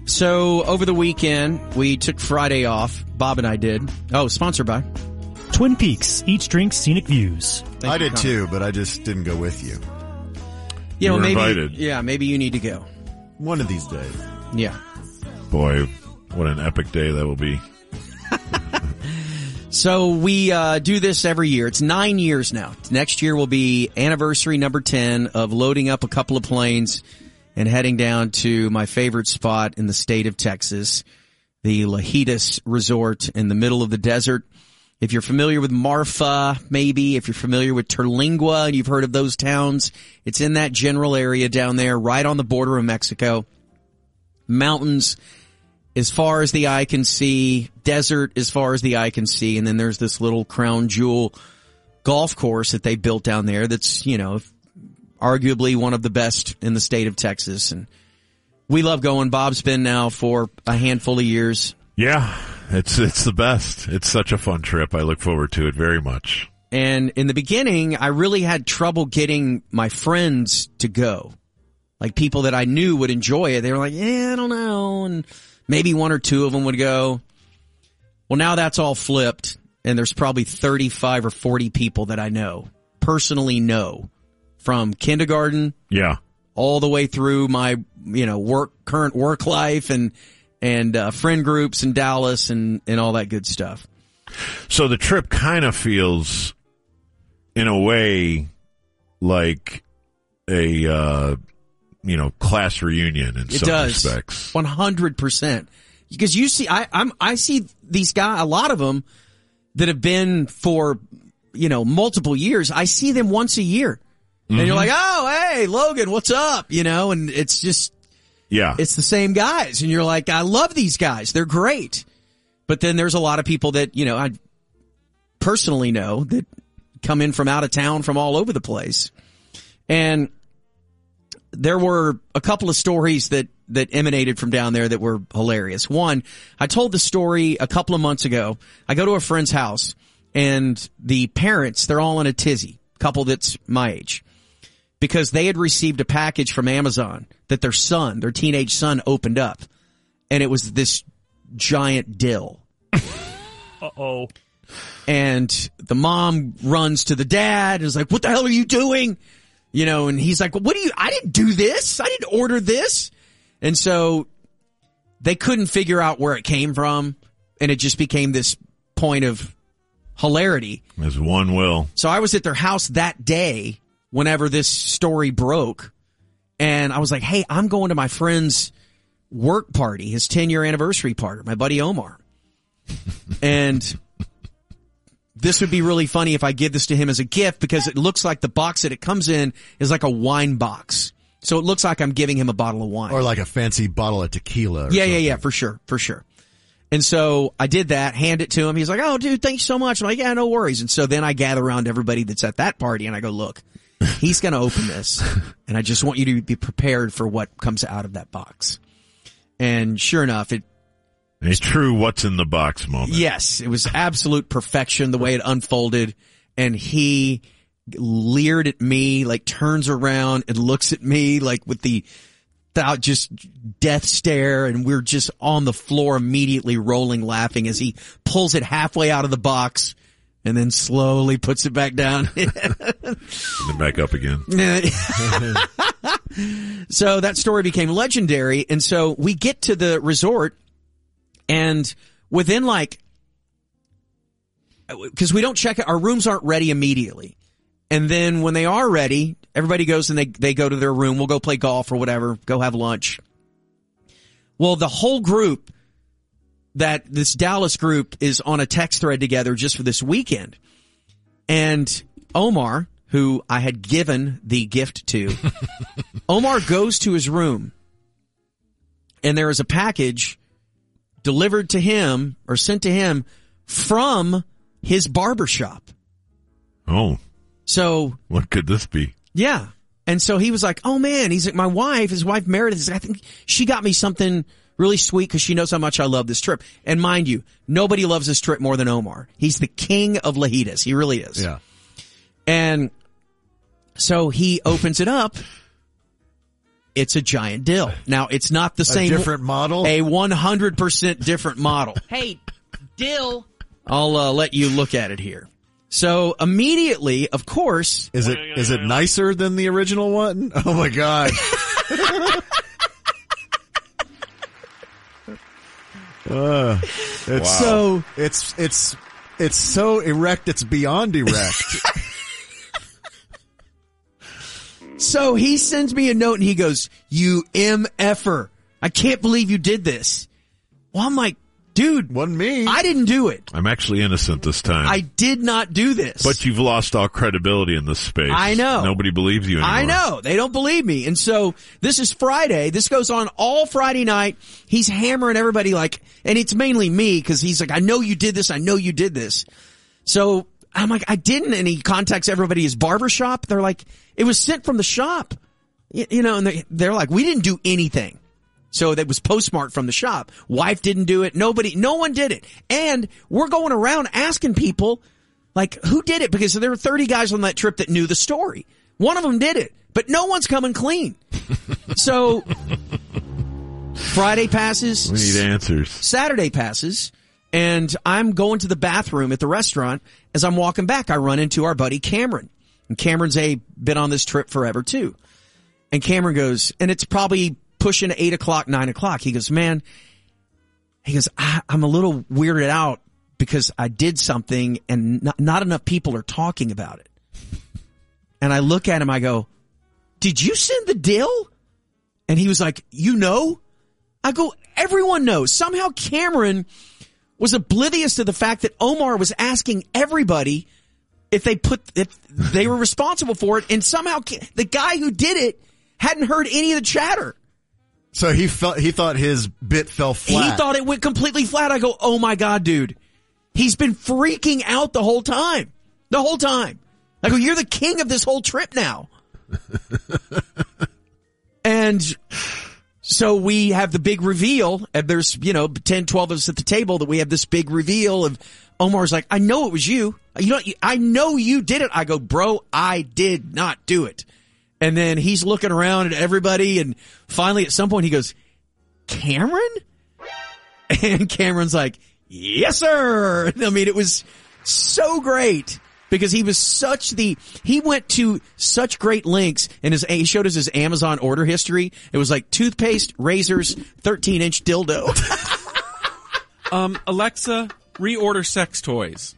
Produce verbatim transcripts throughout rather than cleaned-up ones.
So over the weekend, we took Friday off. Bob and I did. Oh, sponsored by Twin Peaks. Each drink, scenic views. Thank I did too, but I just didn't go with you. You know, you were maybe. invited. Yeah, maybe you need to go. One of these days. Yeah. Boy, what an epic day that will be. So we uh do this every year. It's nine years now. Next year will be anniversary number ten of loading up a couple of planes and heading down to my favorite spot in the state of Texas, the Lajitas Resort in the middle of the desert. If you're familiar with Marfa, maybe, if you're familiar with Terlingua and you've heard of those towns, it's in that general area down there, right on the border of Mexico. Mountains as far as the eye can see, desert as far as the eye can see, and then there's this little crown jewel golf course that they built down there that's, you know, arguably one of the best in the state of Texas. And we love going. Bob's been now for a handful of years. Yeah, it's it's the best. It's such a fun trip. I look forward to it very much. And in the beginning, I really had trouble getting my friends to go. Like people that I knew would enjoy it. They were like, yeah, I don't know. And maybe one or two of them would go. Well, now that's all flipped. And there's probably thirty-five or forty people that I know, personally know, from kindergarten. Yeah. All the way through my, you know, work, current work life and, and, uh, friend groups in Dallas and, and all that good stuff. So the trip kind of feels, in a way, like a, uh, you know, class reunion in it some does. respects. one hundred percent. Because you see, I, I'm, I see these guys, a lot of them that have been for, you know, multiple years. I see them once a year. And mm-hmm. you're like, oh, hey, Logan, what's up? You know, and it's just, yeah, it's the same guys. And you're like, I love these guys. They're great. But then there's a lot of people that, you know, I personally know that come in from out of town from all over the place. And there were a couple of stories that, that emanated from down there that were hilarious. One, I told the story a couple of months ago. I go to a friend's house and the parents, they're all in a tizzy, couple that's my age, because they had received a package from Amazon that their son, their teenage son, opened up. And it was this giant dill. Uh-oh. And the mom runs to the dad and is like, what the hell are you doing? You know, and he's like, well, what do you, I didn't do this. I didn't order this. And so they couldn't figure out where it came from. And it just became this point of hilarity. As one will. So I was at their house that day whenever this story broke. And I was like, hey, I'm going to my friend's work party, his ten year anniversary party, my buddy Omar. And this would be really funny if I give this to him as a gift because it looks like the box that it comes in is like a wine box. So it looks like I'm giving him a bottle of wine. Or like a fancy bottle of tequila. Or yeah, something. yeah, yeah, for sure, for sure. And so I did that, hand it to him. He's like, oh, dude, thanks so much. I'm like, yeah, no worries. And so then I gather around everybody that's at that party and I go, look, he's going to open this. And I just want you to be prepared for what comes out of that box. And sure enough, it, a true what's in the box moment. yes, it was absolute perfection the way it unfolded. And he leered at me, like turns around and looks at me like with the th- just death stare. And we're just on the floor immediately rolling laughing as he pulls it halfway out of the box and then slowly puts it back down. And then back up again. So that story became legendary. And so we get to the resort and within like, because we don't check it, our rooms aren't ready immediately. And then when they are ready, everybody goes and they, they go to their room. We'll go play golf or whatever, go have lunch. Well, the whole group, that this Dallas group is on a text thread together just for this weekend. And Omar, who I had given the gift to, Omar goes to his room and there is a package delivered to him or sent to him from his barbershop. Oh. So. What could this be? Yeah. And so he was like, oh man, he's like, my wife, his wife Meredith, is, I think she got me something really sweet because she knows how much I love this trip. And mind you, nobody loves this trip more than Omar. He's the king of Lajitas. He really is. Yeah. And so he opens it up It's a giant dill. Now, it's not the A same. different model? A one hundred percent different model. Hey, dill. I'll uh, let you look at it here. So immediately, of course. Is it is it nicer than the original one? Oh my God. uh, it's Wow. So it's it's it's so erect it's beyond erect. So he sends me a note and he goes, "You M F-er. I can't believe you did this." Well, I'm like, dude, Wasn't me. I didn't do it. I'm actually innocent this time. I did not do this. But you've lost all credibility in this space. I know. Nobody believes you anymore. I know. They don't believe me. And so this is Friday. This goes on all Friday night. He's hammering everybody like, and it's mainly me because he's like, I know you did this. I know you did this. So I'm like, I didn't. And he contacts everybody at his barber shop. They're like, it was sent from the shop. You, you know, and they, they're like, we didn't do anything. So that was postmarked from the shop. Wife didn't do it. Nobody, no one did it. And we're going around asking people, like, who did it? Because there were thirty guys on that trip that knew the story. One of them did it, but no one's coming clean. So Friday passes. We need answers. Saturday passes. And I'm going to the bathroom at the restaurant. As I'm walking back, I run into our buddy Cameron. And Cameron's a been on this trip forever too. And Cameron goes, and it's probably pushing eight o'clock, nine o'clock. He goes, man, he goes, I, I'm a little weirded out because I did something and not, not enough people are talking about it. And I look at him, I go, did you send the dill? And he was like, you know? I go, everyone knows. Somehow Cameron was oblivious to the fact that Omar was asking everybody if they put, if they were responsible for it. And somehow the guy who did it hadn't heard any of the chatter. So he felt he thought his bit fell flat. He thought it went completely flat. I go, oh my God, dude. He's been freaking out the whole time. The whole time. I go, you're the king of this whole trip now. And so we have the big reveal. And there's, you know, ten, twelve of us at the table that we have this big reveal of Omar's like, I know it was you. You know, I know you did it. I go, bro, I did not do it. And then he's looking around at everybody, and finally at some point he goes, Cameron? And Cameron's like, yes, sir. I mean, it was so great because he was such the, he went to such great lengths, and his, he showed us his Amazon order history. It was like toothpaste, razors, thirteen inch dildo. um, Alexa, reorder sex toys.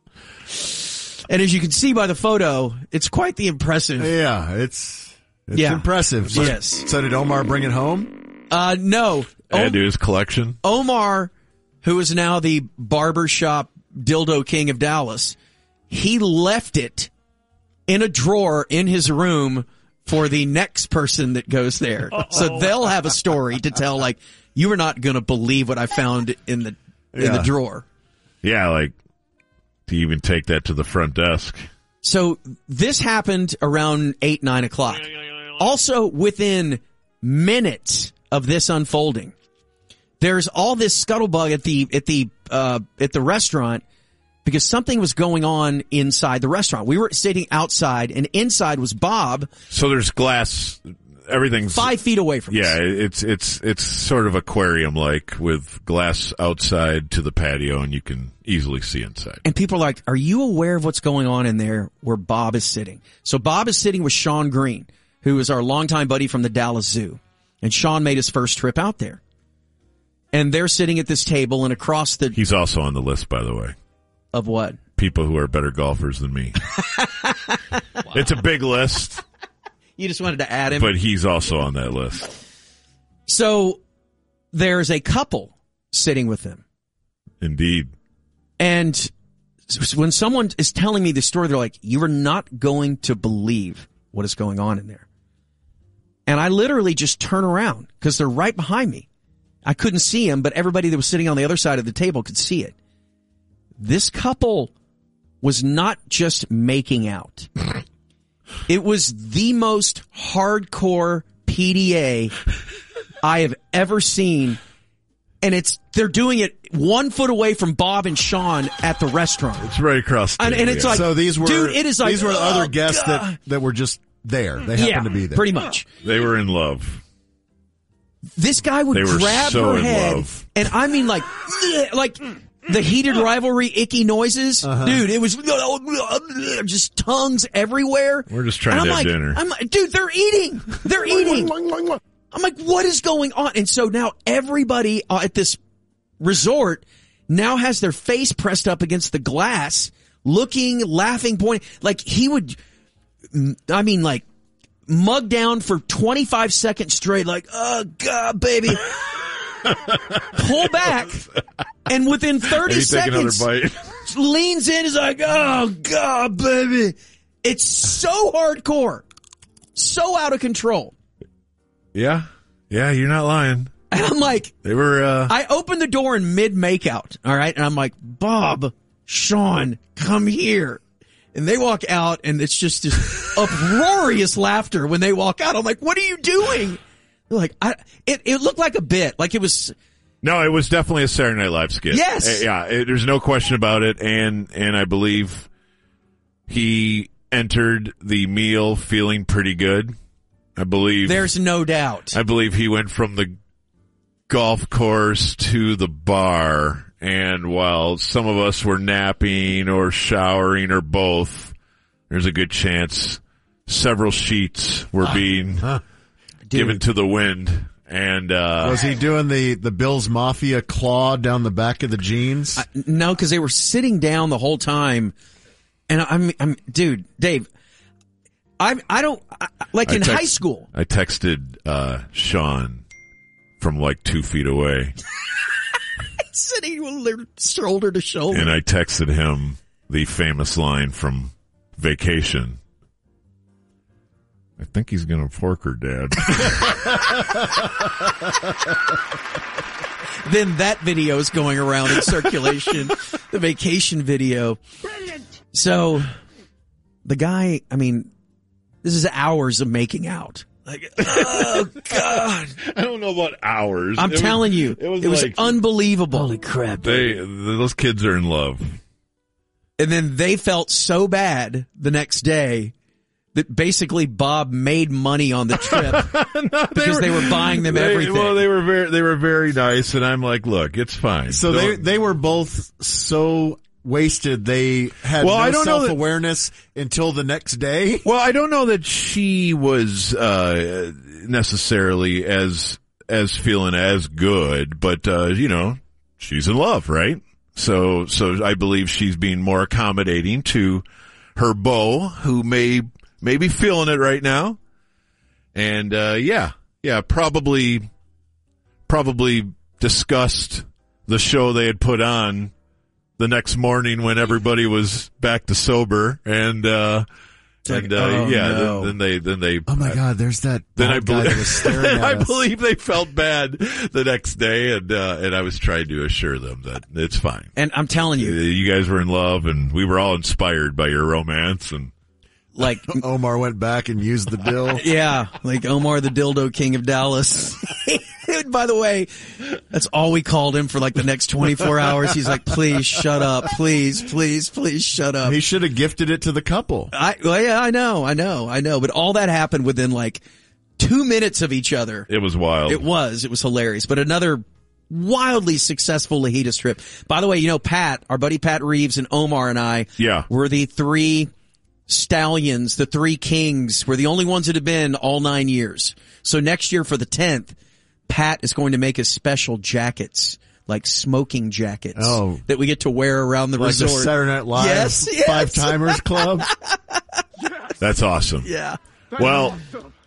And as you can see by the photo, it's quite the impressive. Yeah, it's it's Yeah. impressive. So, Yes. So did Omar bring it home? Uh, no. Add to his collection. Omar, who is now the barbershop dildo king of Dallas, he left it in a drawer in his room for the next person that goes there. Uh-oh. So they'll have a story to tell, like, you are not going to believe what I found in the in Yeah. the drawer. Yeah, like, to even take that to the front desk. So this happened around eight, nine o'clock. Also, within minutes of this unfolding, there's all this scuttlebutt at the at the uh, at the restaurant because something was going on inside the restaurant. We were sitting outside, and inside was Bob. So there's glass. Everything's five feet away from us. Yeah, it's it's it's sort of aquarium like with glass outside to the patio, and you can easily see inside. And people are like, "Are you aware of what's going on in there where Bob is sitting?" So Bob is sitting with Sean Green, who is our longtime buddy from the Dallas Zoo, and Sean made his first trip out there. And they're sitting at this table, and across the He's also on the list, by the way. Of what? People who are better golfers than me. Wow. It's a big list. You just wanted to add him. But he's also on that list. So there's a couple sitting with them. Indeed. And when someone is telling me the story, they're like, you are not going to believe what is going on in there. And I literally just turn around because they're right behind me. I couldn't see them, but everybody that was sitting on the other side of the table could see it. This couple was not just making out. It was the most hardcore P D A I have ever seen. And it's, they're doing it one foot away from Bob and Sean at the restaurant. It's right across the and, and it's yeah. like, so these were, dude, it is like, these were oh, other guests God. that, that were just there. They happened yeah, to be there. pretty much. They were in love. This guy would They were grab so her in head, love. and I mean like, like the heated rivalry, icky noises, Uh-huh. dude. It was just tongues everywhere. We're just trying And to I'm have like, dinner. I'm like, dude, they're eating. They're eating. I'm like, what is going on? And so now everybody uh, at this resort now has their face pressed up against the glass, looking, laughing, pointing. Like he would, I mean, like mug down for twenty-five seconds straight, like, oh God, baby. Pull back, and within thirty Maybe take another seconds, bite. leans in, is like, oh God, baby. It's so hardcore, so out of control. Yeah. Yeah, you're not lying. And I'm like, They were, uh, I opened the door in mid makeout, all right, and I'm like, Bob, Sean, come here. And they walk out, and it's just this uproarious laughter when they walk out. I'm like, what are you doing? They're like, I, it, it looked like a bit, like it was. no, it was definitely a Saturday Night Live skit. Yes. Uh, yeah, it, there's no question about it. And, and I believe he entered the meal feeling pretty good. I believe. There's no doubt. I believe he went from the golf course to the bar, and while some of us were napping or showering or both, there's a good chance several sheets were being Huh. given to the wind. And uh Was he doing the, the Bills Mafia claw down the back of the jeans? I, no, because they were sitting down the whole time, and I'm, I'm, dude, Dave, I, I don't I, like I in text- high school. I texted uh Sean from like two feet away, Sitting shoulder to shoulder. and I texted him the famous line from Vacation. I think he's gonna fork her, Dad. Then that video is going around in circulation, the Vacation video. Brilliant. So the guy, I mean, this is hours of making out. Like, oh God! I don't know about hours. I'm It was- telling you, it was, it was like, unbelievable. Holy crap! They those kids are in love. And then they felt so bad the next day that basically Bob made money on the trip No, because were, they were buying them they, everything. Well, they were very they were very nice, and I'm like, look, it's fine. So they Don't- they were both so wasted they had Well, no I don't know that- self awareness until the next day. Well, I don't know that she was uh necessarily as as feeling as good, but uh, you know, she's in love, right? So so I believe she's being more accommodating to her beau, who may may be feeling it right now. And uh yeah, yeah, probably probably discussed the show they had put on the next morning when everybody was back to sober, and uh like, and uh oh, yeah, no. then, then they then they Oh my God! There's that then I bald guy believe that was staring then at I us. believe they felt bad the next day, and uh and I was trying to assure them that it's fine. And I'm telling Uh, you, You guys were in love, and we were all inspired by your romance, and like, Omar went back and used the bill. yeah, like Omar the Dildo King of Dallas. By the way, that's all we called him for like the next twenty-four hours. He's like, please shut up. Please, please, please shut up. He should have gifted it to the couple. I, well, yeah, I know, I know, I know. But all that happened within like two minutes of each other. it was wild. It was, it was hilarious. But another wildly successful Lajitas trip. By the way, you know, Pat, our buddy Pat Reeves and Omar and I Yeah. were the three stallions, the three kings. We're the only ones that have been all nine years. So next year for the tenth, Pat is going to make us special jackets, like smoking jackets, Oh. that we get to wear around the Like the resort. Saturday Night Live Yes, yes. Five Timers Club. That's awesome. Yeah. Well,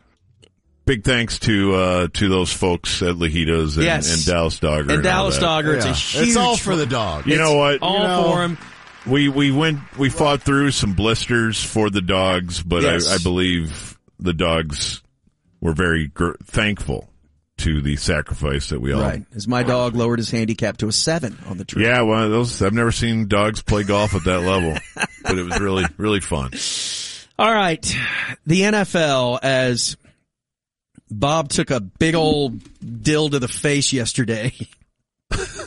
big thanks to uh to those folks at Lajitas and, Yes. and Dallas Dogger And and all Dallas that. Dogger, it's a Yeah. huge. It's all for the dog. You know what? all you know, for him. We we went we fought through some blisters for the dogs, but Yes. I, I believe the dogs were very gr- thankful to the sacrifice that we all. Right. As my dog lowered his handicap to a seven on the trip. Yeah, well, those I've never seen dogs play golf at that level, but it was really really fun. All right. The N F L, as Bob took a big old dill to the face yesterday.